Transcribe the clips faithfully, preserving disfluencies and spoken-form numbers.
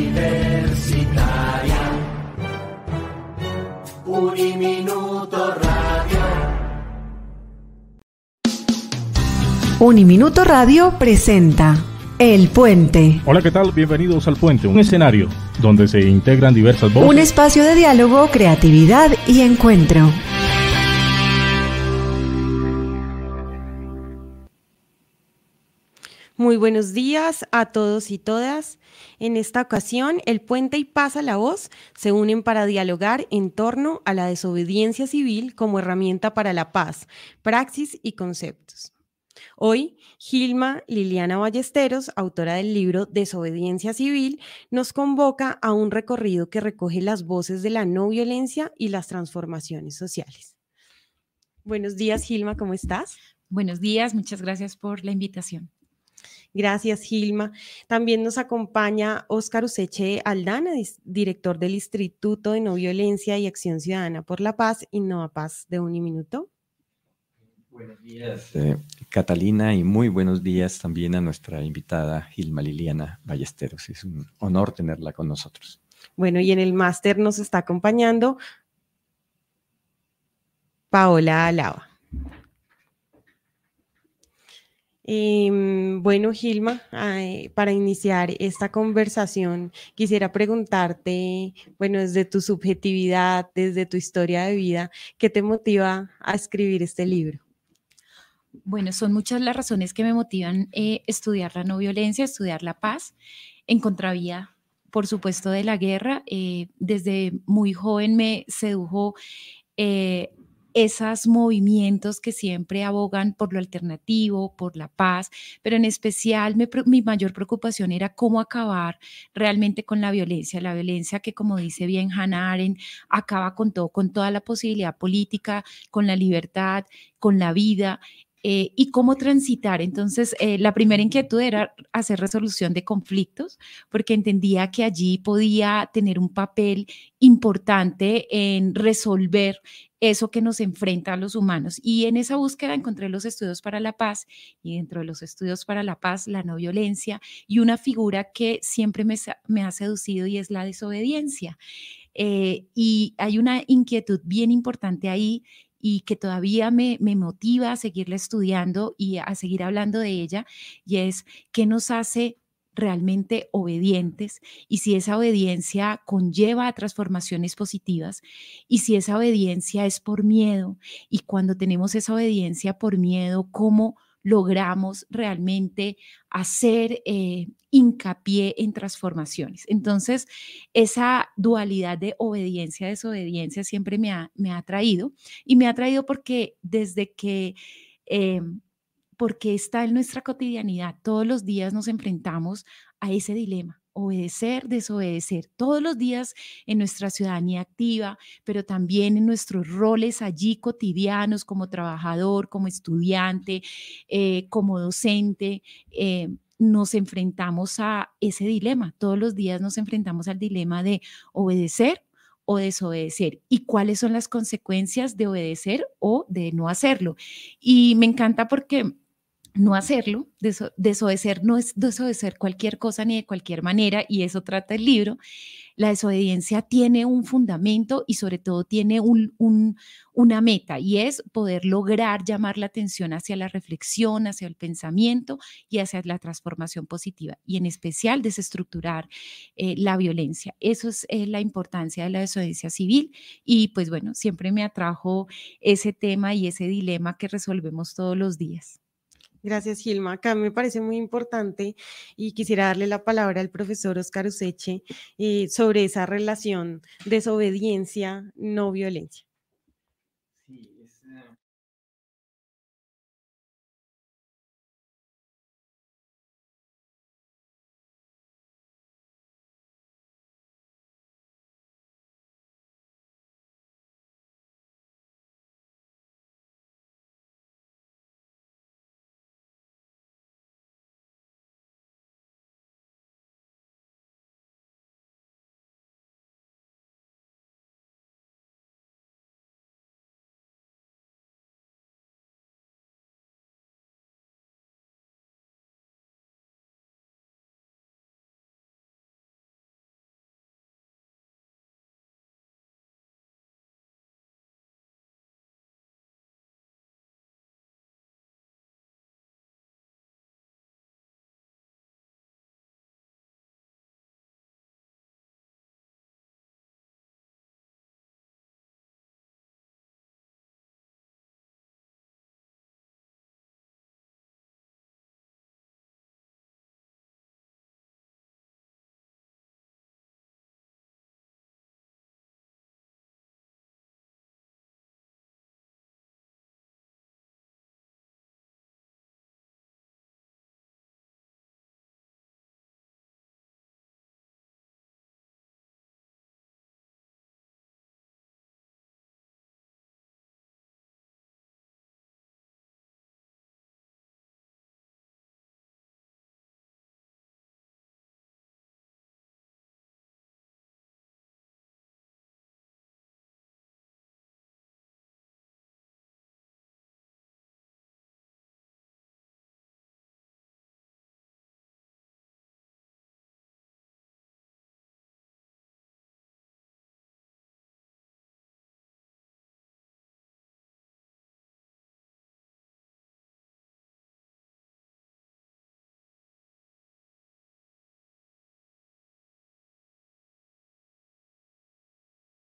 Universitaria. Uniminuto Radio. Uniminuto Radio presenta El Puente. Hola, ¿qué tal? Bienvenidos al Puente, un escenario donde se integran diversas voces. Un espacio de diálogo, creatividad y encuentro. Muy buenos días a todos y todas. En esta ocasión, El Puente y Pasa la Voz se unen para dialogar en torno a la desobediencia civil como herramienta para la paz, praxis y conceptos. Hoy, Gilma Liliana Ballesteros, autora del libro Desobediencia Civil, nos convoca a un recorrido que recoge las voces de la no violencia y las transformaciones sociales. Buenos días, Gilma, ¿cómo estás? Buenos días, muchas gracias por la invitación. Gracias, Gilma. También nos acompaña Óscar Useche Aldana, director del Instituto de No Violencia y Acción Ciudadana por la Paz, Innovapaz de Uniminuto. Buenos días, eh, Catalina, y muy buenos días también a nuestra invitada Gilma Liliana Ballesteros. Es un honor tenerla con nosotros. Bueno, y en el máster nos está acompañando Paola Alaba. Eh, bueno, Gilma, eh, para iniciar esta conversación, quisiera preguntarte, bueno, desde tu subjetividad, desde tu historia de vida, ¿qué te motiva a escribir este libro? Bueno, son muchas las razones que me motivan eh, estudiar la no violencia, estudiar la paz, en contravía, por supuesto, de la guerra. Eh, desde muy joven me sedujo eh, esos movimientos que siempre abogan por lo alternativo, por la paz, pero en especial me, mi mayor preocupación era cómo acabar realmente con la violencia, la violencia que, como dice bien Hannah Arendt, acaba con todo, con toda la posibilidad política, con la libertad, con la vida. Eh, y cómo transitar. Entonces, eh, la primera inquietud era hacer resolución de conflictos, porque entendía que allí podía tener un papel importante en resolver eso que nos enfrenta a los humanos. Y en esa búsqueda encontré los estudios para la paz, y dentro de los estudios para la paz, la no violencia, y una figura que siempre me, me ha seducido, y es la desobediencia. Eh, y hay una inquietud bien importante ahí, y que todavía me, me motiva a seguirla estudiando y a seguir hablando de ella, y es qué nos hace realmente obedientes, y si esa obediencia conlleva a transformaciones positivas, y si esa obediencia es por miedo, y cuando tenemos esa obediencia por miedo, ¿cómo logramos realmente hacer eh, hincapié en transformaciones? Entonces, esa dualidad de obediencia, desobediencia siempre me ha, me ha atraído, y me ha atraído porque desde que... Eh, porque está en nuestra cotidianidad, todos los días nos enfrentamos a ese dilema: obedecer, desobedecer, todos los días en nuestra ciudadanía activa, pero también en nuestros roles allí cotidianos como trabajador, como estudiante, eh, como docente. Eh, nos enfrentamos a ese dilema, todos los días nos enfrentamos al dilema de obedecer o desobedecer, y cuáles son las consecuencias de obedecer o de no hacerlo. Y me encanta porque no hacerlo, deso desobedecer no es desobedecer cualquier cosa ni de cualquier manera, y eso trata el libro. La desobediencia tiene un fundamento y sobre todo tiene un, un, una meta, y es poder lograr llamar la atención hacia la reflexión, hacia el pensamiento y hacia la transformación positiva, y en especial desestructurar eh, la violencia. Eso es eh, la importancia de la desobediencia civil, y pues bueno, siempre me atrajo ese tema y ese dilema que resolvemos todos los días. Gracias, Gilma. Acá me parece muy importante y quisiera darle la palabra al profesor Óscar Useche eh, sobre esa relación desobediencia, no violencia. Sí, es, uh...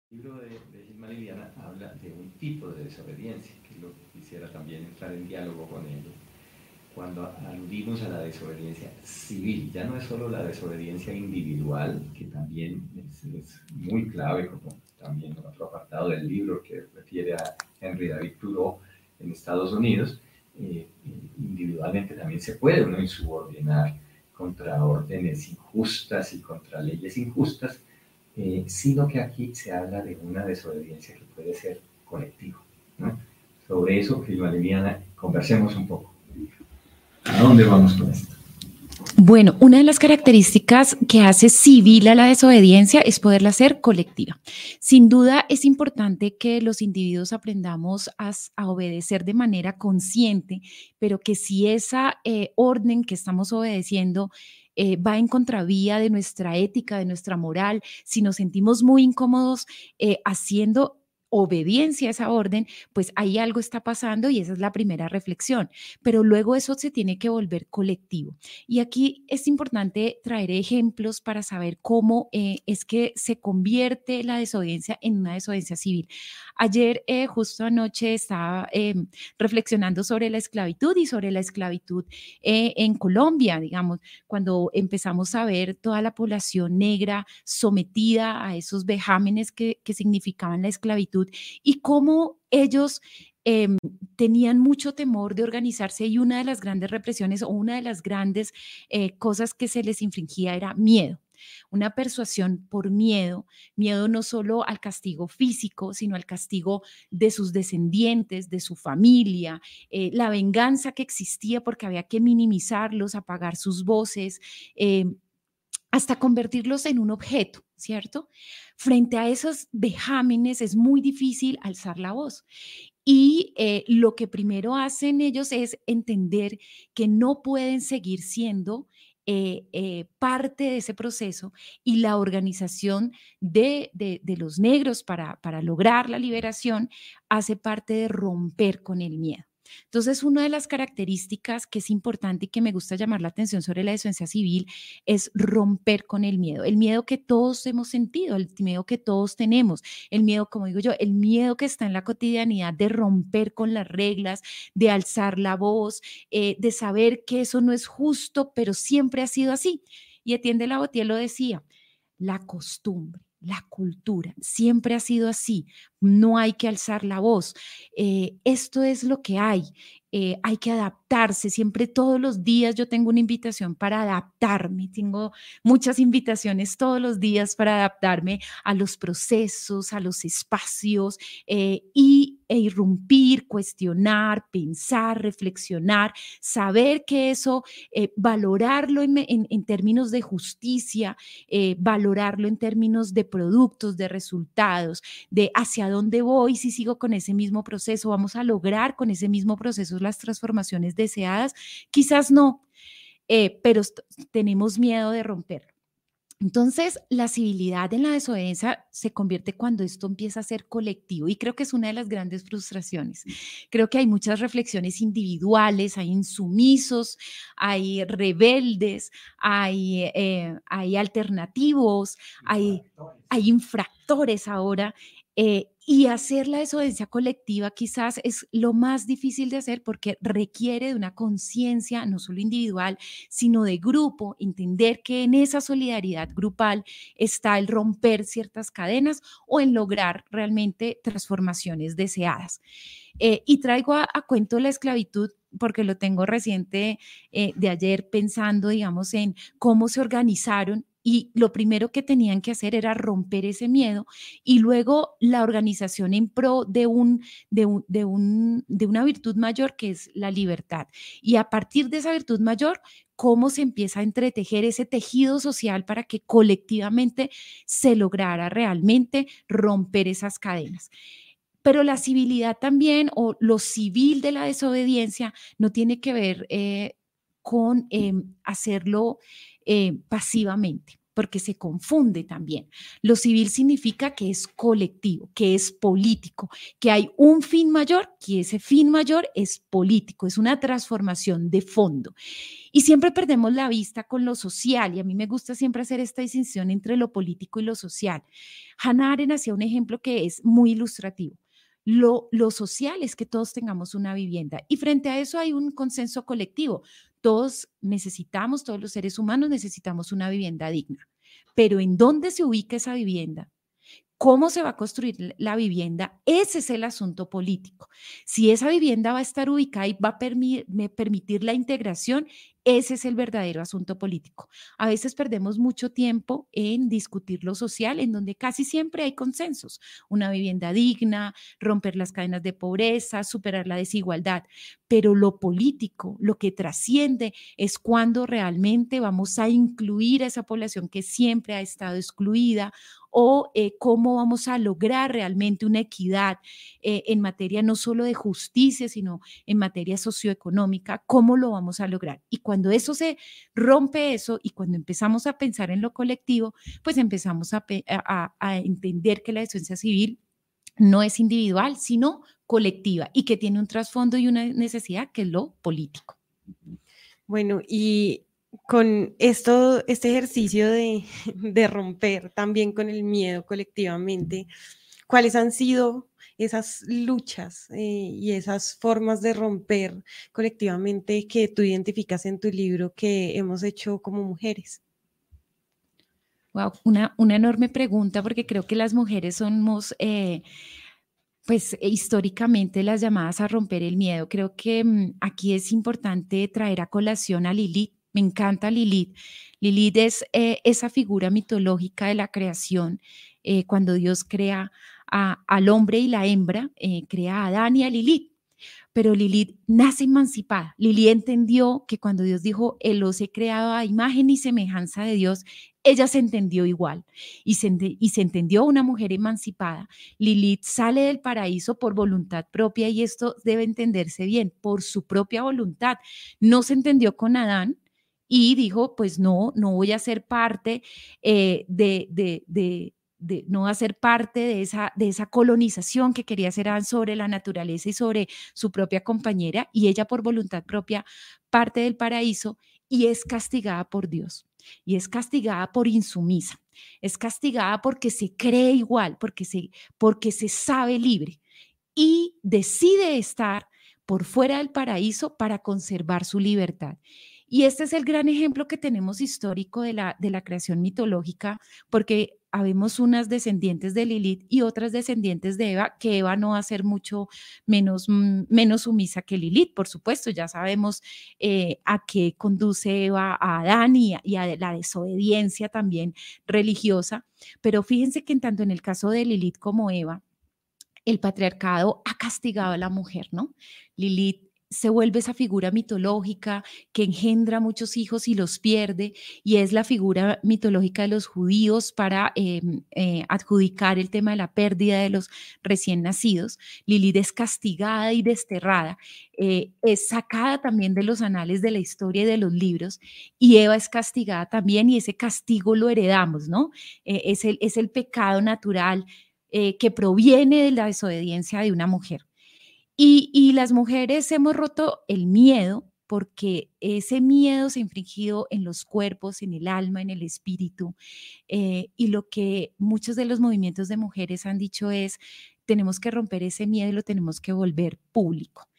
El libro de, de Gilma Liliana habla de un tipo de desobediencia, que es lo que quisiera también entrar en diálogo con ello. Cuando aludimos a la desobediencia civil, ya no es solo la desobediencia individual, que también es, es muy clave, como también otro apartado del libro que refiere a Henry David Thoreau en Estados Unidos. Eh, individualmente también se puede uno insubordinar contra órdenes injustas y contra leyes injustas, eh, sino que aquí se habla de una desobediencia que puede ser colectiva, ¿no? Sobre eso, Gilma Liliana, conversemos un poco. ¿A dónde vamos con esto? Bueno, una de las características que hace civil a la desobediencia es poderla hacer colectiva. Sin duda es importante que los individuos aprendamos a, a obedecer de manera consciente, pero que si esa eh, orden que estamos obedeciendo eh, va en contravía de nuestra ética, de nuestra moral, si nos sentimos muy incómodos eh, haciendo obediencia a esa orden, pues ahí algo está pasando y esa es la primera reflexión. Pero luego eso se tiene que volver colectivo. Y aquí es importante traer ejemplos para saber cómo eh, es que se convierte la desobediencia en una desobediencia civil. Ayer, eh, justo anoche, estaba eh, reflexionando sobre la esclavitud y sobre la esclavitud eh, en Colombia, digamos, cuando empezamos a ver toda la población negra sometida a esos vejámenes que, que significaban la esclavitud y cómo ellos eh, tenían mucho temor de organizarse y una de las grandes represiones o una de las grandes eh, cosas que se les infringía era miedo. Una persuasión por miedo, miedo no solo al castigo físico, sino al castigo de sus descendientes, de su familia, eh, la venganza que existía porque había que minimizarlos, apagar sus voces, eh, hasta convertirlos en un objeto, ¿cierto? Frente a esos vejámenes es muy difícil alzar la voz. Y eh, lo que primero hacen ellos es entender que no pueden seguir siendo eh, eh, parte de ese proceso y la organización de, de, de los negros para, para lograr la liberación hace parte de romper con el miedo. Entonces, una de las características que es importante y que me gusta llamar la atención sobre la desobediencia civil es romper con el miedo, el miedo que todos hemos sentido, el miedo que todos tenemos, el miedo, como digo yo, el miedo que está en la cotidianidad de romper con las reglas, de alzar la voz, eh, de saber que eso no es justo, pero siempre ha sido así. Y Etienne de la Boétie lo decía, la costumbre. La cultura siempre ha sido así, no hay que alzar la voz, eh, esto es lo que hay, eh, hay que adaptarse, siempre todos los días yo tengo una invitación para adaptarme, tengo muchas invitaciones todos los días para adaptarme a los procesos, a los espacios eh, y, e irrumpir, cuestionar, pensar, reflexionar, saber que eso, eh, valorarlo en, en, en términos de justicia, eh, valorarlo en términos de productos, de resultados, de hacia dónde voy, si sigo con ese mismo proceso, vamos a lograr con ese mismo proceso las transformaciones deseadas, quizás no, eh, pero tenemos miedo de romperlo. Entonces, la civilidad en la desobediencia se convierte cuando esto empieza a ser colectivo y creo que es una de las grandes frustraciones. Creo que hay muchas reflexiones individuales, hay insumisos, hay rebeldes, hay, eh, hay alternativos, hay, hay infractores ahora. Eh, y hacer la desobediencia colectiva quizás es lo más difícil de hacer porque requiere de una conciencia no solo individual, sino de grupo, entender que en esa solidaridad grupal está el romper ciertas cadenas o en lograr realmente transformaciones deseadas. Eh, y traigo a, a cuento la esclavitud porque lo tengo reciente eh, de ayer pensando, digamos, en cómo se organizaron. Y lo primero que tenían que hacer era romper ese miedo y luego la organización en pro de, un, de, un, de, un, de una virtud mayor que es la libertad. Y a partir de esa virtud mayor, cómo se empieza a entretejer ese tejido social para que colectivamente se lograra realmente romper esas cadenas. Pero la civilidad también, o lo civil de la desobediencia, no tiene que ver eh, con eh, hacerlo eh, pasivamente. porque se confunde también. Lo civil significa que es colectivo, que es político, que hay un fin mayor, que ese fin mayor es político, es una transformación de fondo. Y siempre perdemos la vista con lo social, y a mí me gusta siempre hacer esta distinción entre lo político y lo social. Hannah Arendt hacía un ejemplo que es muy ilustrativo. Lo, lo social es que todos tengamos una vivienda, y frente a eso hay un consenso colectivo. Todos necesitamos, todos los seres humanos necesitamos una vivienda digna. Pero ¿en dónde se ubica esa vivienda? ¿Cómo se va a construir la vivienda? Ese es el asunto político. Si esa vivienda va a estar ubicada y va a permi- me permitir la integración, ese es el verdadero asunto político. A veces perdemos mucho tiempo en discutir lo social, en donde casi siempre hay consensos. Una vivienda digna, romper las cadenas de pobreza, superar la desigualdad. Pero lo político, lo que trasciende, es cuando realmente vamos a incluir a esa población que siempre ha estado excluida, o eh, cómo vamos a lograr realmente una equidad eh, en materia no solo de justicia, sino en materia socioeconómica, cómo lo vamos a lograr. Y cuando eso se rompe eso, y cuando empezamos a pensar en lo colectivo, pues empezamos a, a, a entender que la desobediencia civil no es individual, sino colectiva, y que tiene un trasfondo y una necesidad que es lo político. Bueno, y con esto, este ejercicio de, de romper también con el miedo colectivamente, ¿cuáles han sido esas luchas eh, y esas formas de romper colectivamente que tú identificas en tu libro que hemos hecho como mujeres? Wow, una, una enorme pregunta, porque creo que las mujeres somos, eh, pues históricamente, las llamadas a romper el miedo. Creo que mmm, aquí es importante traer a colación a Lilith. Me encanta Lilith. Lilith es eh, esa figura mitológica de la creación, eh, cuando Dios crea a, al hombre y la hembra, eh, crea a Adán y a Lilith. Pero Lilith nace emancipada. Lilith entendió que cuando Dios dijo, él los he creado a imagen y semejanza de Dios, ella se entendió igual y se, y se entendió una mujer emancipada. Lilith sale del paraíso por voluntad propia, y esto debe entenderse bien, por su propia voluntad. No se entendió con Adán y dijo, pues no, no voy a ser parte eh, de... de, de De, no hacer parte de esa, de esa colonización que quería hacer Adán sobre la naturaleza y sobre su propia compañera, y ella por voluntad propia parte del paraíso y es castigada por Dios, y es castigada por insumisa, es castigada porque se cree igual, porque se, porque se sabe libre, y decide estar por fuera del paraíso para conservar su libertad. Y este es el gran ejemplo que tenemos histórico de la, de la creación mitológica, porque habemos unas descendientes de Lilith y otras descendientes de Eva, que Eva no va a ser mucho menos, menos sumisa que Lilith, por supuesto. Ya sabemos eh, a qué conduce Eva a Adán, y a, y a la desobediencia también religiosa. Pero fíjense que tanto en el caso de Lilith como Eva, el patriarcado ha castigado a la mujer, ¿no? Lilith se vuelve esa figura mitológica que engendra muchos hijos y los pierde, y es la figura mitológica de los judíos para eh, eh, adjudicar el tema de la pérdida de los recién nacidos. Lilith es castigada y desterrada, eh, es sacada también de los anales de la historia y de los libros, y Eva es castigada también, y ese castigo lo heredamos, ¿no? Eh, es, el, es el pecado natural eh, que proviene de la desobediencia de una mujer. Y, y las mujeres hemos roto el miedo, porque ese miedo se ha infringido en los cuerpos, en el alma, en el espíritu. Eh, y lo que muchos de los movimientos de mujeres han dicho es, tenemos que romper ese miedo y lo tenemos que volver público.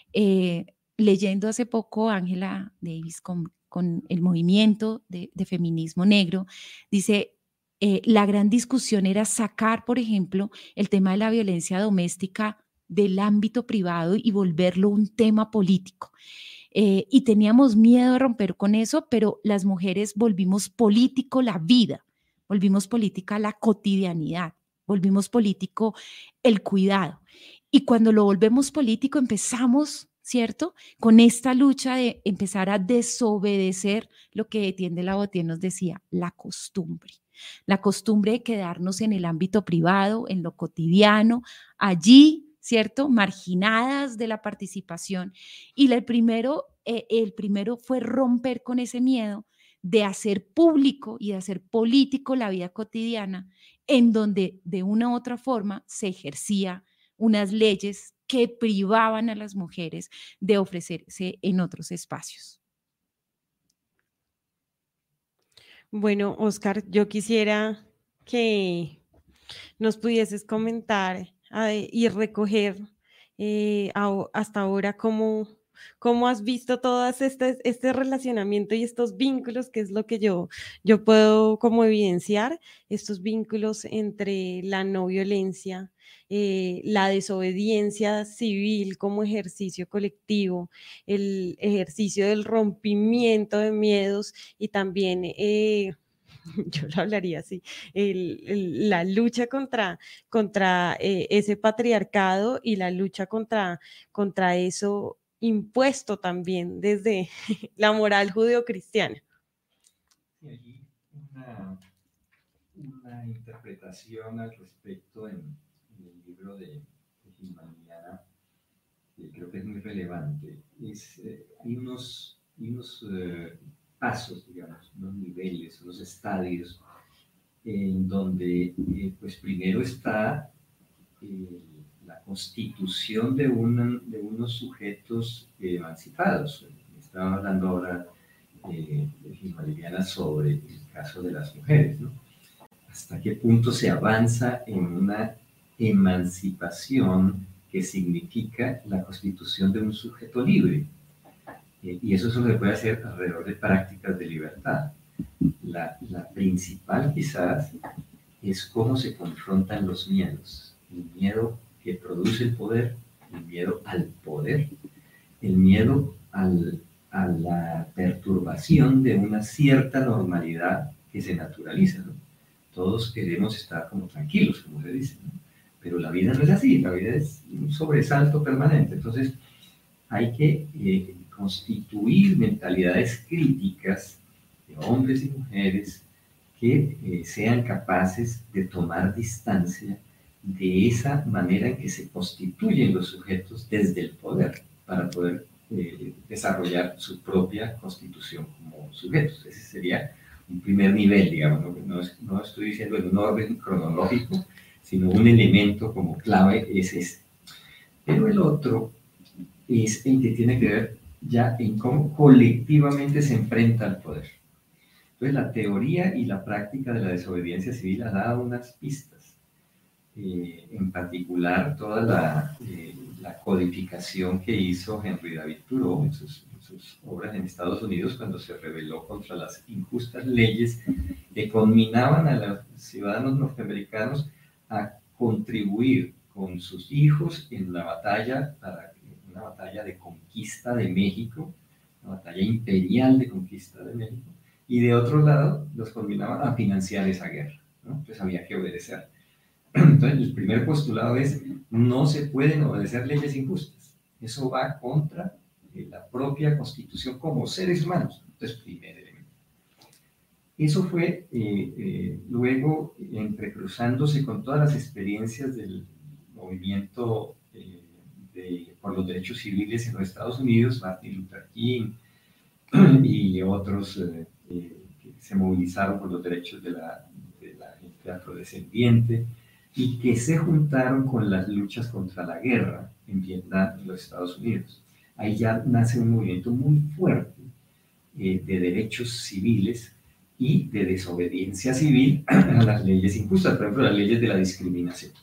Eh, leyendo hace poco Angela Davis con, con el movimiento de, de feminismo negro, dice, eh, la gran discusión era sacar, por ejemplo, el tema de la violencia doméstica del ámbito privado y volverlo un tema político. Eh, y teníamos miedo de romper con eso, pero las mujeres volvimos político la vida, volvimos política la cotidianidad, volvimos político el cuidado. Y cuando lo volvemos político empezamos, ¿cierto?, con esta lucha de empezar a desobedecer lo que Etienne de la Boétie nos decía, la costumbre. La costumbre de quedarnos en el ámbito privado, en lo cotidiano, allí, ¿cierto?, marginadas de la participación. Y el primero, eh, el primero fue romper con ese miedo, de hacer público y de hacer político la vida cotidiana, en donde de una u otra forma se ejercía unas leyes que privaban a las mujeres de ofrecerse en otros espacios. Bueno, Oscar, yo quisiera que nos pudieses comentar eh, y recoger eh, a- hasta ahora cómo, cómo has visto todas este, este relacionamiento y estos vínculos, que es lo que yo, yo puedo como evidenciar, estos vínculos entre la no violencia, eh, la desobediencia civil como ejercicio colectivo, el ejercicio del rompimiento de miedos y también... eh, yo lo hablaría así, el- el- la lucha contra, contra eh, ese patriarcado y la lucha contra, contra eso impuesto también desde la moral judeocristiana. Y allí una, una interpretación al respecto en, en el libro de, de Gilmaniana, que creo que es muy relevante. Es, eh, hay unos, hay unos eh, pasos, digamos, unos niveles, unos estadios en donde, eh, pues primero está eh, la constitución de, una, de unos sujetos eh, emancipados. Estaba hablando ahora eh, de Gilmaniana sobre el caso de las mujeres, ¿no? Hasta qué punto se avanza en una emancipación que significa la constitución de un sujeto libre. Eh, y eso solo se puede hacer alrededor de prácticas de libertad. La, la principal quizás es cómo se confrontan los miedos. El miedo que produce el poder, el miedo al poder, el miedo al, a la perturbación de una cierta normalidad que se naturaliza, ¿no? Todos queremos estar como tranquilos, como se dice, ¿no? Pero la vida no es así, la vida es un sobresalto permanente. Entonces hay que eh, constituir mentalidades críticas de hombres y mujeres que eh, sean capaces de tomar distancia de esa manera en que se constituyen los sujetos desde el poder para poder eh, desarrollar su propia constitución como sujetos. Ese sería un primer nivel, digamos, no, no, es, no estoy diciendo en un orden cronológico, sino un elemento como clave es ese. Pero el otro es el que tiene que ver ya en cómo colectivamente se enfrenta al poder. Entonces, la teoría y la práctica de la desobediencia civil ha dado unas pistas. Eh, en particular, toda la, eh, la codificación que hizo Henry David Thoreau en sus, en sus obras en Estados Unidos cuando se rebeló contra las injustas leyes que conminaban a los ciudadanos norteamericanos a contribuir con sus hijos en la batalla, para, una batalla de conquista de México, una batalla imperial de conquista de México, y de otro lado los conminaban a financiar esa guerra, ¿no? Entonces había que obedecer. Entonces el primer postulado es: no se pueden obedecer leyes injustas, eso va contra eh, la propia constitución como seres humanos. Entonces, primer elemento. Eso fue eh, eh, luego entrecruzándose con todas las experiencias del movimiento eh, de, por los derechos civiles en los Estados Unidos, Martin Luther King y otros eh, eh, que se movilizaron por los derechos de la, de la gente afrodescendiente y que se juntaron con las luchas contra la guerra en Vietnam y los Estados Unidos. Ahí ya nace un movimiento muy fuerte eh, de derechos civiles y de desobediencia civil a las leyes injustas, por ejemplo, las leyes de la discriminación.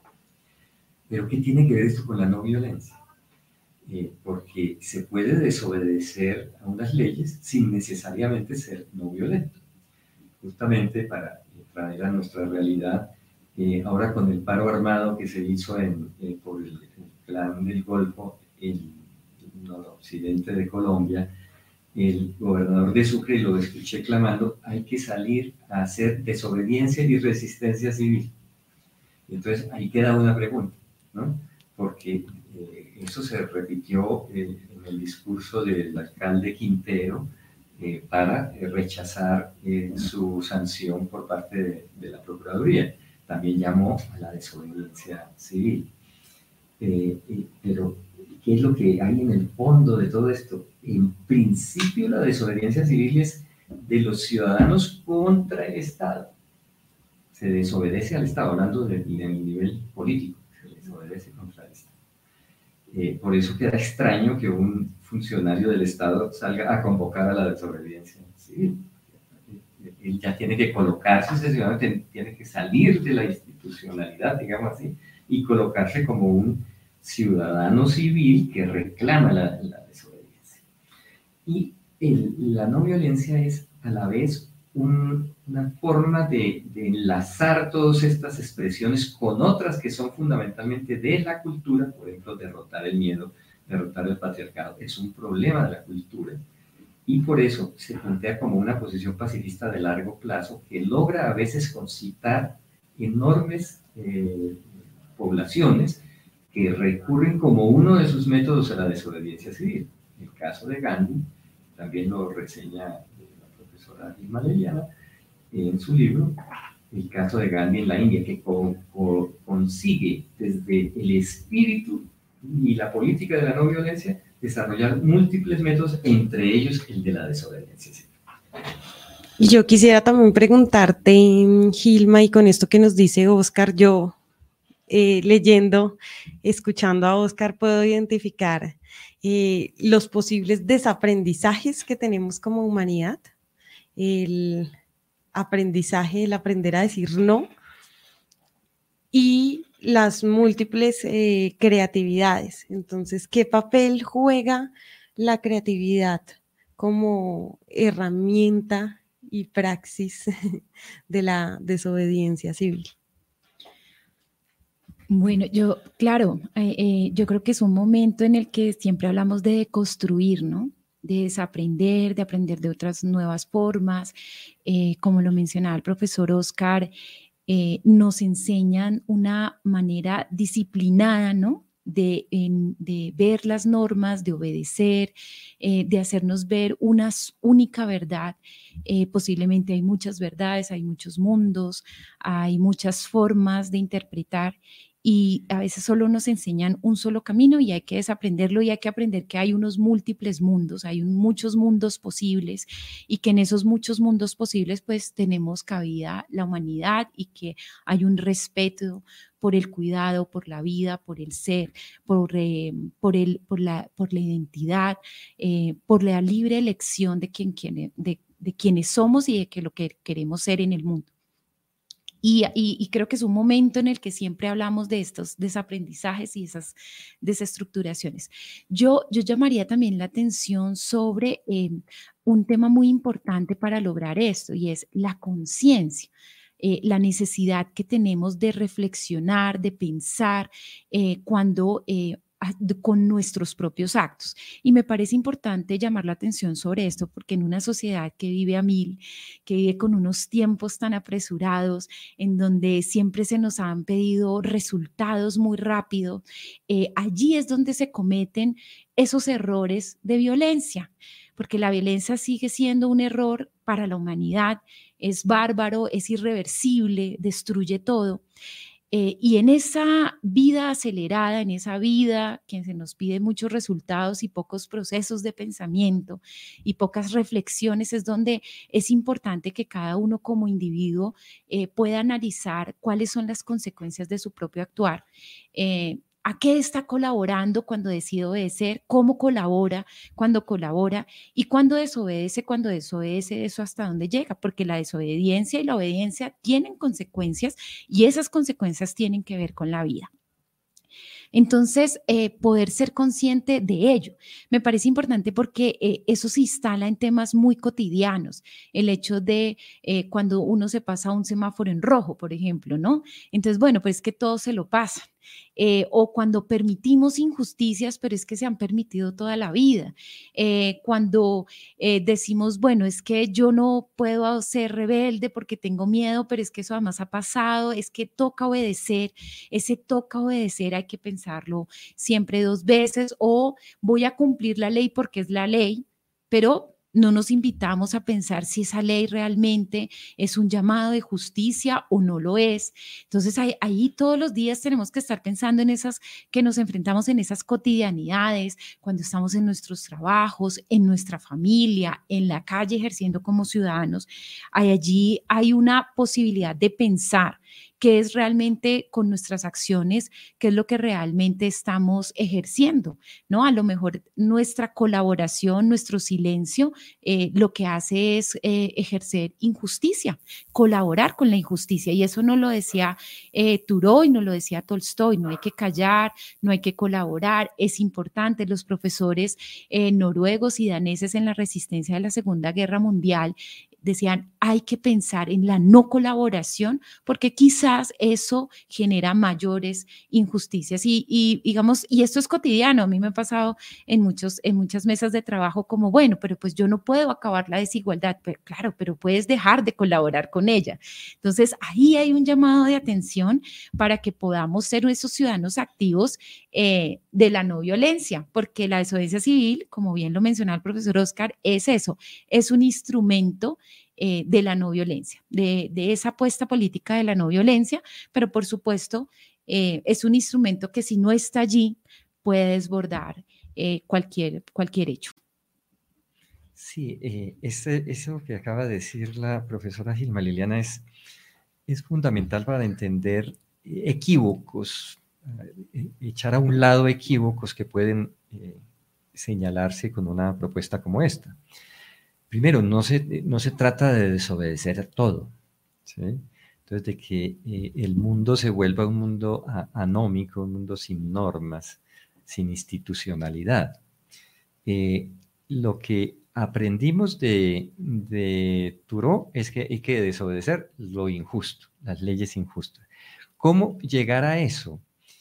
Pero ¿qué tiene que ver esto con la no violencia? Eh, porque se puede desobedecer a unas leyes sin necesariamente ser no violento. Justamente para traer a nuestra realidad, eh, ahora con el paro armado que se hizo en, eh, por el, el Clan del Golfo en el noroccidente de Colombia, el gobernador de Sucre, lo escuché clamando: hay que salir a hacer desobediencia y resistencia civil. Entonces ahí queda una pregunta, ¿no? Porque eh, eso se repitió eh, en el discurso del alcalde Quintero eh, para eh, rechazar eh, su sanción por parte de, de la Procuraduría. También llamó a la desobediencia civil. Eh, eh, pero, ¿qué es lo que hay en el fondo de todo esto? En principio, la desobediencia civil es de los ciudadanos contra el Estado. Se desobedece al Estado, hablando del nivel político, se desobedece contra el Estado. Eh, por eso queda extraño que un funcionario del Estado salga a convocar a la desobediencia civil. Él ya tiene que colocarse, ese ciudadano tiene que salir de la institucionalidad, digamos así, y colocarse como un ciudadano civil que reclama la, la desobediencia. Y el, la no violencia es a la vez un, una forma de, de enlazar todas estas expresiones con otras que son fundamentalmente de la cultura, por ejemplo, derrotar el miedo, derrotar el patriarcado, es un problema de la cultura. Y por eso se plantea como una posición pacifista de largo plazo que logra a veces concitar enormes eh, poblaciones que recurren como uno de sus métodos a la desobediencia civil. El caso de Gandhi, también lo reseña la profesora Irma Leliana en su libro, el caso de Gandhi en la India, que co co consigue desde el espíritu y la política de la no violencia desarrollar múltiples métodos, entre ellos el de la desobediencia civil. Y yo quisiera también preguntarte, Gilma, y con esto que nos dice Oscar, yo eh, leyendo, escuchando a Oscar, puedo identificar eh, los posibles desaprendizajes que tenemos como humanidad, el aprendizaje, el aprender a decir no, y las múltiples eh, creatividades. Entonces, ¿qué papel juega la creatividad como herramienta y praxis de la desobediencia civil? Bueno, yo, claro, eh, eh, yo creo que es un momento en el que siempre hablamos de construir, ¿no? De desaprender, de aprender de otras nuevas formas. Eh, como lo mencionaba el profesor Oscar, eh, nos enseñan una manera disciplinada, ¿no? De, en, de ver las normas, de obedecer, eh, de hacernos ver una única verdad. Eh, posiblemente hay muchas verdades, hay muchos mundos, hay muchas formas de interpretar, y a veces solo nos enseñan un solo camino y hay que desaprenderlo, y hay que aprender que hay unos múltiples mundos, hay un, muchos mundos posibles, y que en esos muchos mundos posibles pues tenemos cabida la humanidad, y que hay un respeto por el cuidado, por la vida, por el ser, por, eh, por, el, por, la, por la identidad, eh, por la libre elección de, quien, quien, de, de quienes somos y de que lo que queremos ser en el mundo. Y, y, y creo que es un momento en el que siempre hablamos de estos desaprendizajes y esas desestructuraciones. Yo, yo llamaría también la atención sobre eh, un tema muy importante para lograr esto, y es la conciencia. Eh, la necesidad que tenemos de reflexionar, de pensar eh, cuando... Eh, con nuestros propios actos. Y me parece importante llamar la atención sobre esto, porque en una sociedad que vive a mil, que vive con unos tiempos tan apresurados, en donde siempre se nos han pedido resultados muy rápido, eh, allí es donde se cometen esos errores de violencia, porque la violencia sigue siendo un error para la humanidad, es bárbaro, es irreversible, destruye todo. Eh, y en esa vida acelerada, en esa vida que se nos pide muchos resultados y pocos procesos de pensamiento y pocas reflexiones, es donde es importante que cada uno como individuo eh, pueda analizar cuáles son las consecuencias de su propio actuar. Eh, ¿A qué está colaborando cuando decide obedecer? ¿Cómo colabora cuando colabora? ¿Y cuando desobedece? Cuando desobedece, ¿eso hasta dónde llega? Porque la desobediencia y la obediencia tienen consecuencias, y esas consecuencias tienen que ver con la vida. Entonces, eh, poder ser consciente de ello me parece importante, porque eh, eso se instala en temas muy cotidianos. El hecho de eh, cuando uno se pasa un semáforo en rojo, por ejemplo, ¿no? Entonces, bueno, pues es que todos se lo pasan. Eh, o cuando permitimos injusticias, pero es que se han permitido toda la vida. Eh, cuando eh, decimos, bueno, es que yo no puedo ser rebelde porque tengo miedo, pero es que eso además ha pasado, es que toca obedecer. Ese toca obedecer hay que pensarlo siempre dos veces, o voy a cumplir la ley porque es la ley, pero no nos invitamos a pensar si esa ley realmente es un llamado de justicia o no lo es. Entonces ahí, ahí todos los días tenemos que estar pensando en esas, que nos enfrentamos en esas cotidianidades, cuando estamos en nuestros trabajos, en nuestra familia, en la calle ejerciendo como ciudadanos. Allí hay una posibilidad de pensar qué es realmente con nuestras acciones, qué es lo que realmente estamos ejerciendo, ¿no? A lo mejor nuestra colaboración, nuestro silencio, eh, lo que hace es eh, ejercer injusticia, colaborar con la injusticia. Y eso no lo decía eh, Thoreau, no lo decía Tolstoy, no hay que callar, no hay que colaborar, es importante. Los profesores eh, noruegos y daneses en la resistencia de la Segunda Guerra Mundial decían, hay que pensar en la no colaboración porque quizás eso genera mayores injusticias y, y digamos, y esto es cotidiano, a mí me ha pasado en, muchos, en muchas mesas de trabajo como, bueno, pero pues yo no puedo acabar la desigualdad, pero claro, pero puedes dejar de colaborar con ella. Entonces, ahí hay un llamado de atención para que podamos ser esos ciudadanos activos eh, de la no violencia, porque la desobediencia civil, como bien lo mencionaba el profesor Oscar, es eso, es un instrumento Eh, de la no violencia, de, de esa apuesta política de la no violencia, pero por supuesto eh, es un instrumento que si no está allí puede desbordar eh, cualquier, cualquier hecho. Sí, eh, ese, eso que acaba de decir la profesora Gilma Liliana es, es fundamental para entender equívocos, eh, echar a un lado equívocos que pueden eh, señalarse con una propuesta como esta. Primero, no se, no se trata de desobedecer a todo, ¿sí? Entonces, de que eh, el mundo se vuelva un mundo a, anómico, un mundo sin normas, sin institucionalidad. Eh, lo que aprendimos de, de Thoreau es que hay que desobedecer lo injusto, las leyes injustas. ¿Cómo llegar a eso?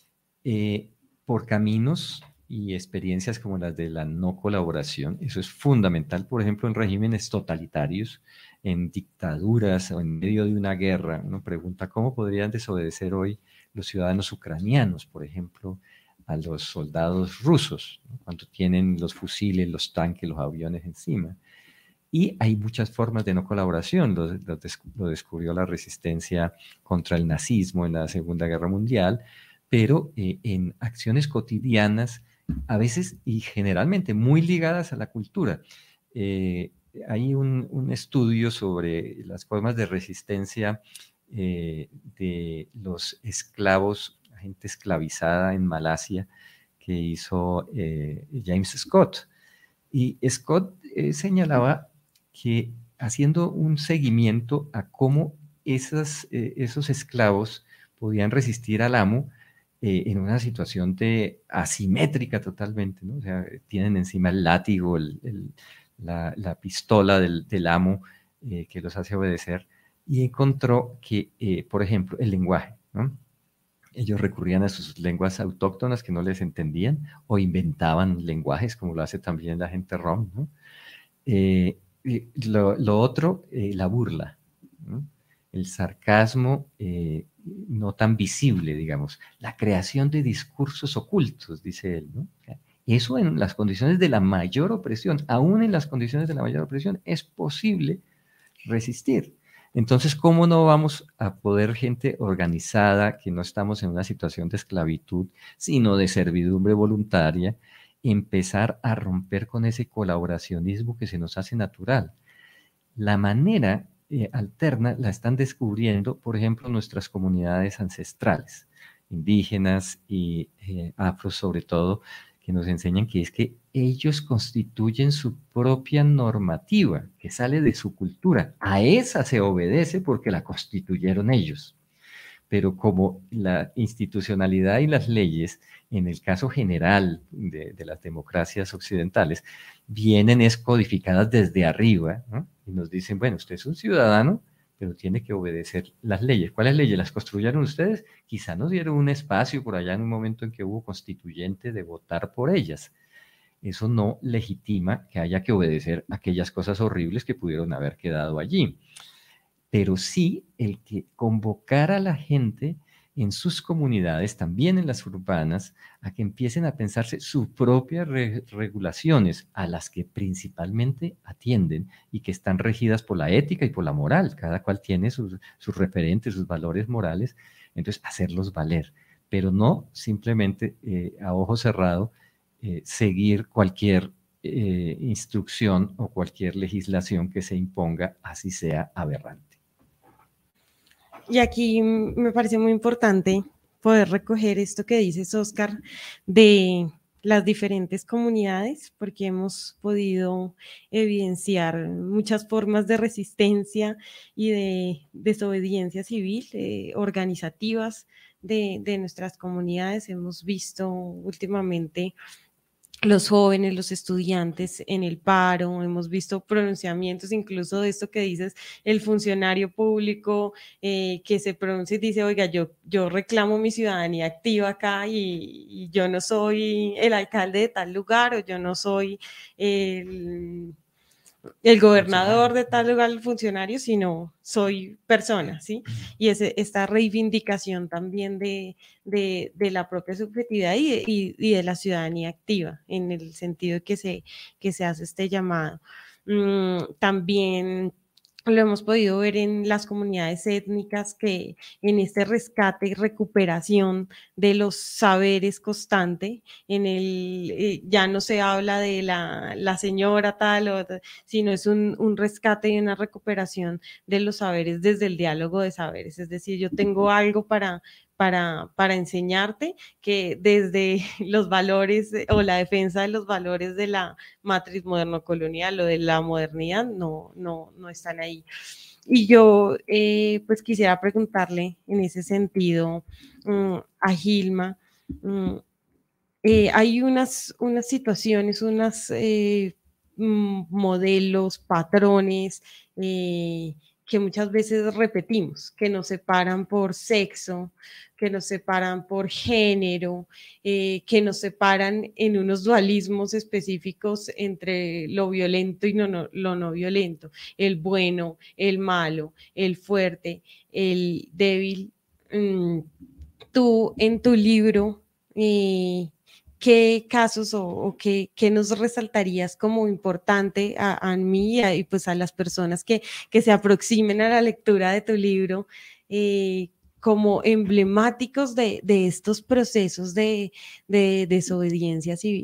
Eh, por caminos y experiencias como las de la no colaboración. Eso es fundamental, por ejemplo, en regímenes totalitarios, en dictaduras o en medio de una guerra. Uno pregunta cómo podrían desobedecer hoy los ciudadanos ucranianos, por ejemplo, a los soldados rusos, ¿no? Cuando tienen los fusiles, los tanques, los aviones encima. Y hay muchas formas de no colaboración. Lo, lo, lo descubrió la resistencia contra el nazismo en la Segunda Guerra Mundial, pero eh, en acciones cotidianas, a veces y generalmente muy ligadas a la cultura. Eh, hay un, un estudio sobre las formas de resistencia eh, de los esclavos, la gente esclavizada en Malasia, que hizo eh, James Scott. Y Scott eh, señalaba que haciendo un seguimiento a cómo esas, eh, esos esclavos podían resistir al amo, Eh, en una situación de asimétrica totalmente, ¿no? O sea, tienen encima el látigo, el, el, la, la pistola del, del amo eh, que los hace obedecer, y encontró que, eh, por ejemplo, el lenguaje, ¿no? Ellos recurrían a sus lenguas autóctonas que no les entendían o inventaban lenguajes, como lo hace también la gente rom, ¿no? Eh, lo, lo otro, eh, la burla, ¿no? El sarcasmo eh, no tan visible, digamos, la creación de discursos ocultos, dice él, ¿no? Eso en las condiciones de la mayor opresión, aún en las condiciones de la mayor opresión, es posible resistir. Entonces, ¿cómo no vamos a poder, gente organizada, que no estamos en una situación de esclavitud, sino de servidumbre voluntaria, empezar a romper con ese colaboracionismo que se nos hace natural? La manera Eh, alterna la están descubriendo, por ejemplo, nuestras comunidades ancestrales, indígenas y eh, afros sobre todo, que nos enseñan que es que ellos constituyen su propia normativa, que sale de su cultura. A esa se obedece porque la constituyeron ellos. Pero como la institucionalidad y las leyes, en el caso general de, de las democracias occidentales, vienen es codificadas desde arriba, ¿no? Y nos dicen, bueno, usted es un ciudadano, pero tiene que obedecer las leyes. ¿Cuáles leyes? ¿Las construyeron ustedes? Quizá nos dieron un espacio por allá en un momento en que hubo constituyente de votar por ellas. Eso no legitima que haya que obedecer aquellas cosas horribles que pudieron haber quedado allí. Pero sí el que convocar a la gente en sus comunidades, también en las urbanas, a que empiecen a pensarse sus propias re- regulaciones a las que principalmente atienden y que están regidas por la ética y por la moral. Cada cual tiene sus, sus referentes, sus valores morales, entonces hacerlos valer, pero no simplemente eh, a ojo cerrado eh, seguir cualquier eh, instrucción o cualquier legislación que se imponga, así sea aberrante. Y aquí me parece muy importante poder recoger esto que dices, Oscar, de las diferentes comunidades, porque hemos podido evidenciar muchas formas de resistencia y de desobediencia civil, eh, organizativas de, de nuestras comunidades. Hemos visto últimamente los jóvenes, los estudiantes en el paro, hemos visto pronunciamientos incluso de esto que dices, el funcionario público eh, que se pronuncia y dice, oiga, yo, yo reclamo mi ciudadanía activa acá y, y yo no soy el alcalde de tal lugar o yo no soy el... el gobernador de tal lugar, el funcionario, sino soy persona, ¿sí? Y ese, esta reivindicación también de, de, de la propia subjetividad y de, y, y de la ciudadanía activa, en el sentido de que se, que se hace este llamado. Mm, también lo hemos podido ver en las comunidades étnicas que en este rescate y recuperación de los saberes constante, en el, eh, ya no se habla de la, la señora tal, o, sino es un, un rescate y una recuperación de los saberes desde el diálogo de saberes. Es decir, yo tengo algo para, para, para enseñarte que desde los valores o la defensa de los valores de la matriz moderno-colonial o de la modernidad no, no, no están ahí. Y yo eh, pues quisiera preguntarle en ese sentido um, a Gilma, um, eh, hay unas, unas situaciones, unos eh, modelos, patrones eh, que muchas veces repetimos, que nos separan por sexo, que nos separan por género, eh, que nos separan en unos dualismos específicos entre lo violento y no, no, lo no violento, el bueno, el malo, el fuerte, el débil. Mm, tú en tu libro, eh, ¿qué casos o, o qué, qué nos resaltarías como importante a, a mí y, a, y pues a las personas que, que se aproximen a la lectura de tu libro eh, como emblemáticos de, de estos procesos de, de desobediencia civil?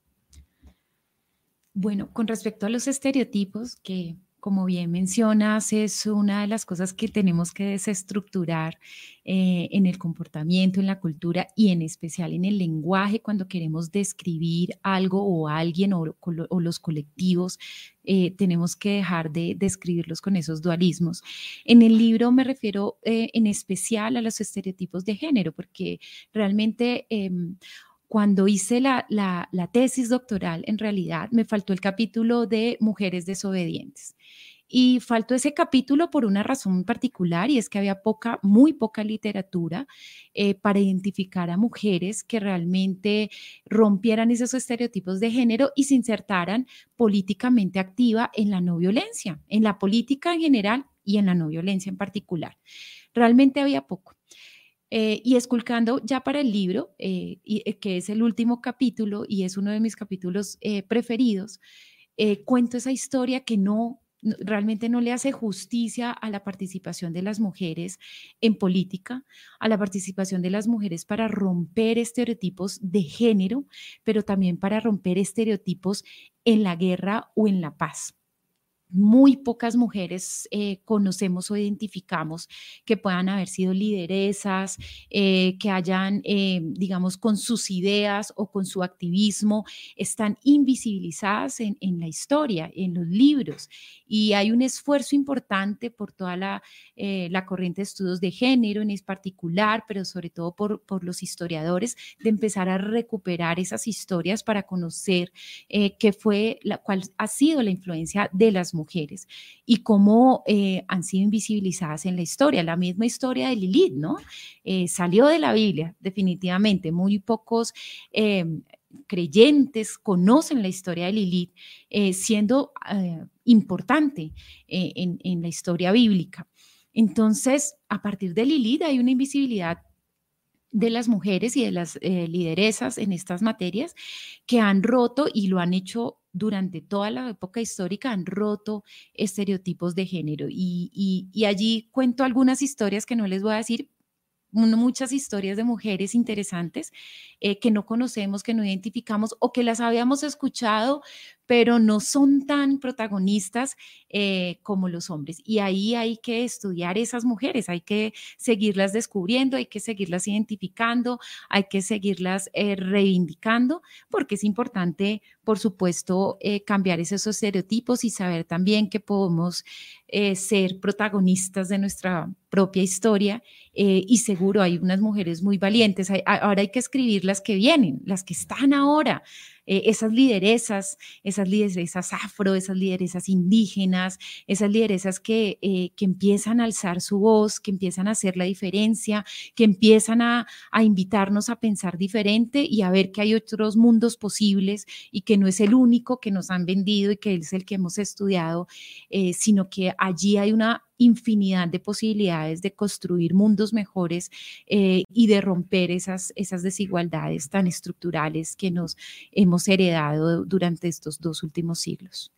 Bueno, con respecto a los estereotipos, que como bien mencionas, es una de las cosas que tenemos que desestructurar eh, en el comportamiento, en la cultura y en especial en el lenguaje cuando queremos describir algo o alguien o, o los colectivos. Eh, tenemos que dejar de describirlos con esos dualismos. En el libro me refiero eh, en especial a los estereotipos de género, porque realmente... Eh, Cuando hice la, la, la tesis doctoral, en realidad me faltó el capítulo de mujeres desobedientes. Y faltó ese capítulo por una razón particular, y es que había poca, muy poca literatura eh, para identificar a mujeres que realmente rompieran esos estereotipos de género y se insertaran políticamente activa en la no violencia, en la política en general y en la no violencia en particular. Realmente había poco. Eh, y esculcando ya para el libro, eh, y, eh, que es el último capítulo y es uno de mis capítulos eh, preferidos, eh, cuento esa historia que no, no, realmente no le hace justicia a la participación de las mujeres en política, a la participación de las mujeres para romper estereotipos de género, pero también para romper estereotipos en la guerra o en la paz. Muy pocas mujeres eh, conocemos o identificamos que puedan haber sido lideresas, eh, que hayan, eh, digamos, con sus ideas o con su activismo, están invisibilizadas en, en la historia, en los libros. Y hay un esfuerzo importante por toda la, eh, la corriente de estudios de género en particular, pero sobre todo por, por los historiadores, de empezar a recuperar esas historias para conocer eh, qué fue, la, cuál ha sido la influencia de las mujeres. mujeres y cómo eh, han sido invisibilizadas en la historia. La misma historia de Lilith, ¿no? Eh, salió de la Biblia, definitivamente. Muy pocos eh, creyentes conocen la historia de Lilith, eh, siendo eh, importante eh, en, en la historia bíblica. Entonces, a partir de Lilith hay una invisibilidad de las mujeres y de las eh, lideresas en estas materias que han roto y lo han hecho durante toda la época histórica, han roto estereotipos de género. Y, y, y allí cuento algunas historias que no les voy a decir, muchas historias de mujeres interesantes eh, que no conocemos, que no identificamos o que las habíamos escuchado, pero no son tan protagonistas eh, como los hombres. Y ahí hay que estudiar esas mujeres, hay que seguirlas descubriendo, hay que seguirlas identificando, hay que seguirlas eh, reivindicando, porque es importante, por supuesto, eh, cambiar esos estereotipos y saber también que podemos eh, ser protagonistas de nuestra propia historia. Eh, y seguro hay unas mujeres muy valientes. Hay, ahora hay que escribir las que vienen, las que están ahora, eh, esas lideresas, esas lideresas afro, esas lideresas indígenas, esas lideresas que, eh, que empiezan a alzar su voz, que empiezan a hacer la diferencia, que empiezan a, a invitarnos a pensar diferente y a ver que hay otros mundos posibles y que no es el único que nos han vendido y que es el que hemos estudiado, eh, sino que allí hay una infinidad de posibilidades de construir mundos mejores eh, y de romper esas, esas desigualdades tan estructurales que nos hemos heredado durante estos dos últimos siglos.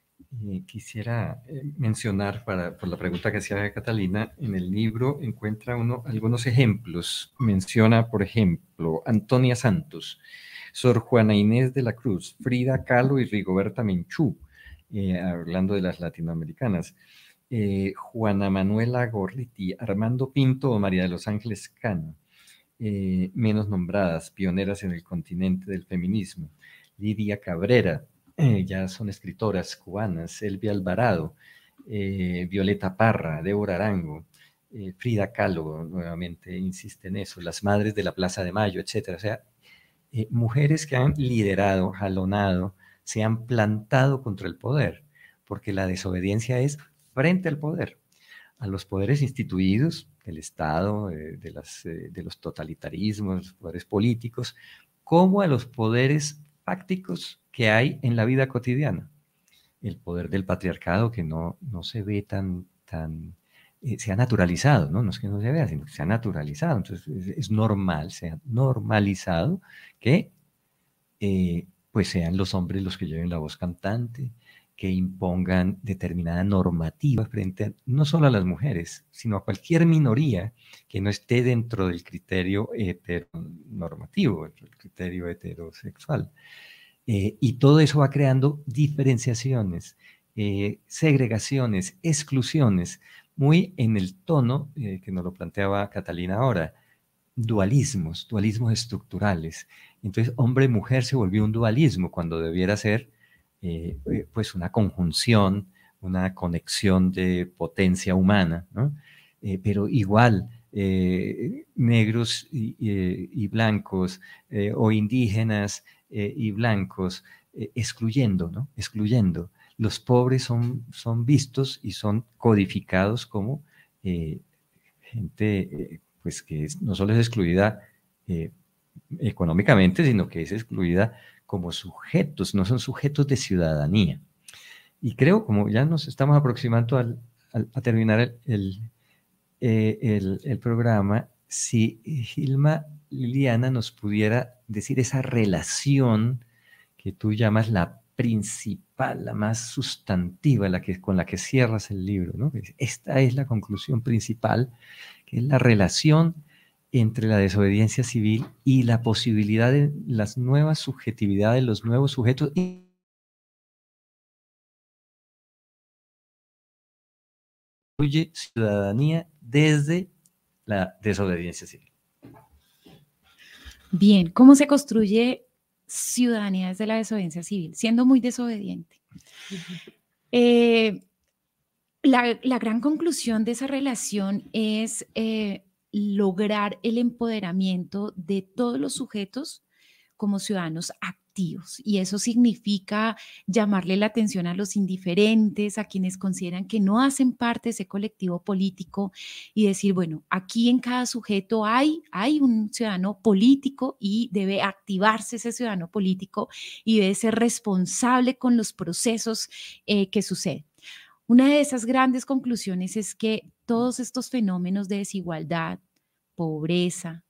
Eh, quisiera eh, mencionar, para, por la pregunta que hacía Catalina, en el libro encuentra uno algunos ejemplos. Menciona, por ejemplo, Antonia Santos, Sor Juana Inés de la Cruz, Frida Kahlo y Rigoberta Menchú, eh, hablando de las latinoamericanas. Eh, Juana Manuela Gorriti, Armando Pinto o María de los Ángeles Cano, eh, menos nombradas, pioneras en el continente del feminismo. Lidia Cabrera, eh, ya son escritoras cubanas. Elvia Alvarado, eh, Violeta Parra, Débora Arango, eh, Frida Kahlo, nuevamente insiste en eso, las madres de la Plaza de Mayo, etcétera. O sea, eh, mujeres que han liderado, jalonado, se han plantado contra el poder, porque la desobediencia es frente al poder, a los poderes instituidos del Estado, de, de, las, de los totalitarismos, los poderes políticos, como a los poderes fácticos que hay en la vida cotidiana. El poder del patriarcado que no, no se ve tan, tan eh, se ha naturalizado, ¿no? No es que no se vea, sino que se ha naturalizado. Entonces es, es normal, se ha normalizado que eh, pues sean los hombres los que lleven la voz cantante, que impongan determinada normativa frente a, no solo a las mujeres, sino a cualquier minoría que no esté dentro del criterio heteronormativo, el criterio heterosexual. Eh, y todo eso va creando diferenciaciones, eh, segregaciones, exclusiones, muy en el tono eh, que nos lo planteaba Catalina ahora, dualismos, dualismos estructurales. Entonces, hombre-mujer se volvió un dualismo cuando debiera ser Eh, pues una conjunción, una conexión de potencia humana, ¿no? Eh, pero igual, eh, negros y, y, y blancos eh, o indígenas eh, y blancos, eh, excluyendo, ¿no? Excluyendo. Los pobres son, son vistos y son codificados como eh, gente eh, pues que es, no solo es excluida eh, económicamente, sino que es excluida como sujetos, no son sujetos de ciudadanía. Y creo, como ya nos estamos aproximando al, al, a terminar el, el, eh, el, el programa, si Hilma Liliana nos pudiera decir esa relación que tú llamas la principal, la más sustantiva, la que, con la que cierras el libro, ¿no? Esta es la conclusión principal, que es la relación entre la desobediencia civil y la posibilidad de las nuevas subjetividades, los nuevos sujetos. Incluye ciudadanía desde la desobediencia civil. Bien, ¿cómo se construye ciudadanía desde la desobediencia civil? Siendo muy desobediente. Uh-huh. eh, la, la gran conclusión de esa relación es eh, lograr el empoderamiento de todos los sujetos como ciudadanos activos. Y eso significa llamarle la atención a los indiferentes, a quienes consideran que no hacen parte de ese colectivo político y decir, bueno, aquí en cada sujeto hay, hay un ciudadano político y debe activarse ese ciudadano político y debe ser responsable con los procesos eh, que suceden. Una de esas grandes conclusiones es que todos estos fenómenos de desigualdad, pobreza,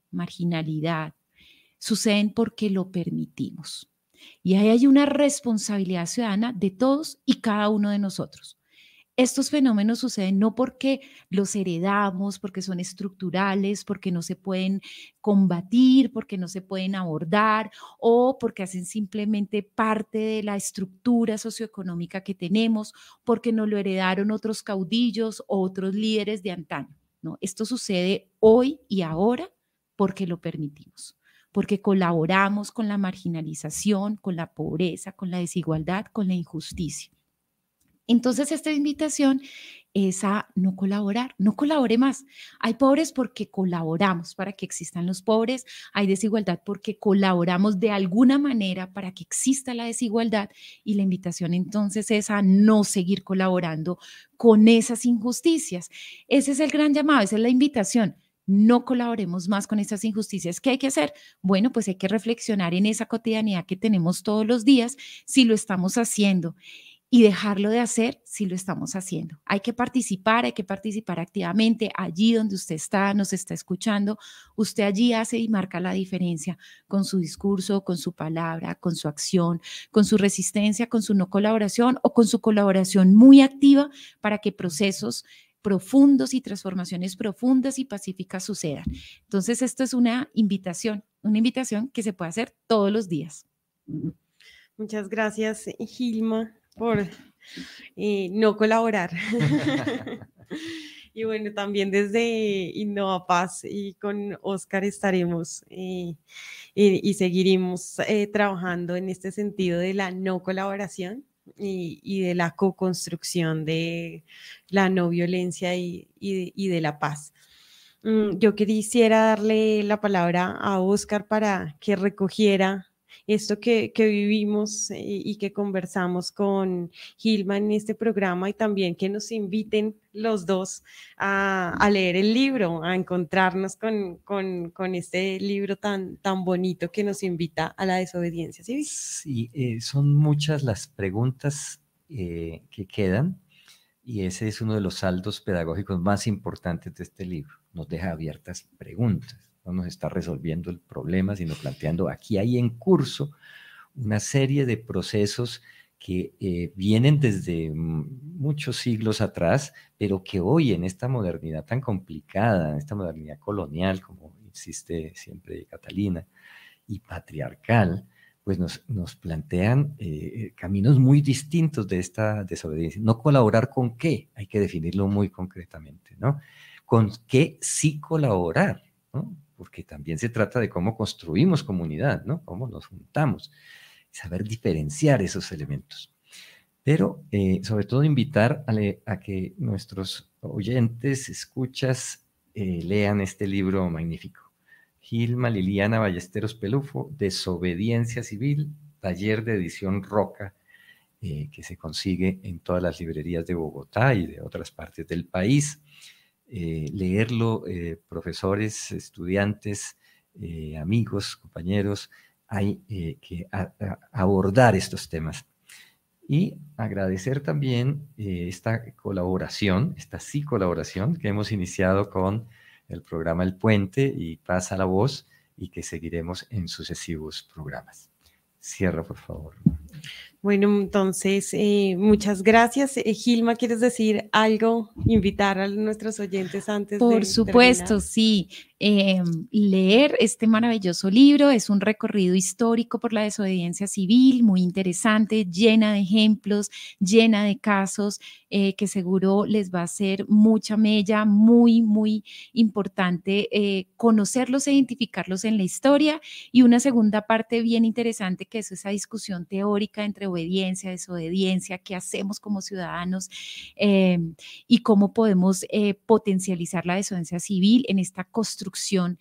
marginalidad, suceden porque lo permitimos. Y ahí hay una responsabilidad ciudadana de todos y cada uno de nosotros. Estos fenómenos suceden no porque los heredamos, porque son estructurales, porque no se pueden combatir, porque no se pueden abordar o porque hacen simplemente parte de la estructura socioeconómica que tenemos, porque nos lo heredaron otros caudillos o otros líderes de antaño, ¿no? Esto sucede hoy y ahora porque lo permitimos, porque colaboramos con la marginalización, con la pobreza, con la desigualdad, con la injusticia. Entonces, esta invitación es a no colaborar, no colabore más. Hay pobres porque colaboramos para que existan los pobres, hay desigualdad porque colaboramos de alguna manera para que exista la desigualdad y la invitación entonces es a no seguir colaborando con esas injusticias. Ese es el gran llamado, esa es la invitación. No colaboremos más con estas injusticias. ¿Qué hay que hacer? Bueno, pues hay que reflexionar en esa cotidianidad que tenemos todos los días, si lo estamos haciendo. Y dejarlo de hacer si lo estamos haciendo. Hay que participar, hay que participar activamente allí donde usted está, nos está escuchando. Usted allí hace y marca la diferencia con su discurso, con su palabra, con su acción, con su resistencia, con su no colaboración o con su colaboración muy activa para que procesos profundos y transformaciones profundas y pacíficas sucedan. Entonces, esto es una invitación, una invitación que se puede hacer todos los días. Muchas gracias, Gilma, por eh, no colaborar. Y bueno, también desde Innova Paz y con Oscar estaremos eh, eh, y seguiremos eh, trabajando en este sentido de la no colaboración y, y de la co-construcción de la no violencia y, y, y de la paz. Mm, yo quisiera darle la palabra a Oscar para que recogiera esto que, que vivimos eh, y que conversamos con Gilma en este programa y también que nos inviten los dos a, a leer el libro, a encontrarnos con, con, con este libro tan, tan bonito que nos invita a la desobediencia civil. Sí, eh, son muchas las preguntas eh, que quedan y ese es uno de los saldos pedagógicos más importantes de este libro. Nos deja abiertas preguntas. No nos está resolviendo el problema, sino planteando aquí hay en curso una serie de procesos que eh, vienen desde muchos siglos atrás, pero que hoy en esta modernidad tan complicada, en esta modernidad colonial, como insiste siempre Catalina, y patriarcal, pues nos, nos plantean eh, caminos muy distintos de esta desobediencia. No colaborar con qué, hay que definirlo muy concretamente, ¿no? Con qué sí colaborar, ¿no? Porque también se trata de cómo construimos comunidad, ¿no? Cómo nos juntamos, saber diferenciar esos elementos. Pero eh, sobre todo invitar a, le, a que nuestros oyentes, escuchas, eh, lean este libro magnífico. Gilma Liliana Ballesteros Pelufo, Desobediencia Civil, taller de edición Roca, eh, que se consigue en todas las librerías de Bogotá y de otras partes del país. Eh, leerlo, eh, profesores, estudiantes, eh, amigos, compañeros, hay eh, que a, a abordar estos temas. Y agradecer también eh, esta colaboración, esta sí colaboración que hemos iniciado con el programa El Puente y Paz a la Voz y que seguiremos en sucesivos programas. Cierra, por favor. Bueno, entonces, eh, muchas gracias. Eh, Gilma, ¿quieres decir algo? Invitar a nuestros oyentes antes Por de supuesto, terminar. sí. Eh, leer este maravilloso libro es un recorrido histórico por la desobediencia civil, muy interesante, llena de ejemplos, llena de casos, eh, que seguro les va a hacer mucha mella, muy, muy importante eh, conocerlos e identificarlos en la historia. Y una segunda parte bien interesante que es esa discusión teórica entre obediencia, desobediencia, qué hacemos como ciudadanos eh, y cómo podemos eh, potencializar la desobediencia civil en esta construcción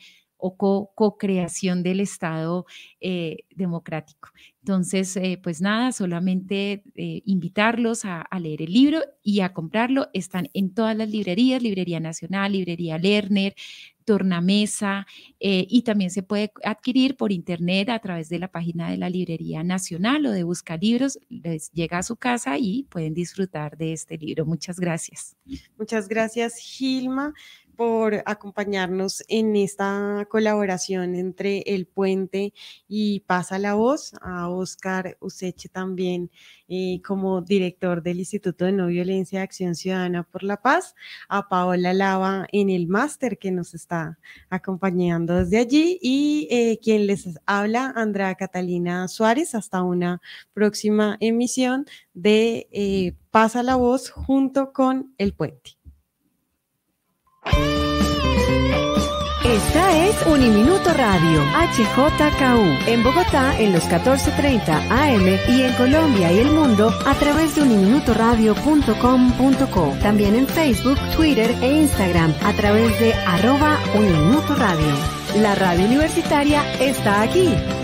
o co- co-creación del Estado eh, democrático. Entonces, eh, pues nada, solamente eh, invitarlos a, a leer el libro y a comprarlo. Están en todas las librerías, Librería Nacional, Librería Lerner, Tornamesa, eh, y también se puede adquirir por internet a través de la página de la Librería Nacional o de Buscalibros. Les llega a su casa y pueden disfrutar de este libro. Muchas gracias. Muchas gracias, Gilma. por acompañarnos en esta colaboración entre El Puente y Pasa la Voz, a Oscar Useche también eh, como director del Instituto de No Violencia y Acción Ciudadana por la Paz, a Paola Lava en el máster que nos está acompañando desde allí y eh, quien les habla, Andrea Catalina Suárez, hasta una próxima emisión de eh, Pasa la Voz junto con El Puente. Esta es Uniminuto Radio, H J K U, en Bogotá en los catorce treinta A M y en Colombia y el mundo a través de uniminuto radio punto com punto co. También en Facebook, Twitter e Instagram a través de arroba Uniminuto Radio. La radio universitaria está aquí.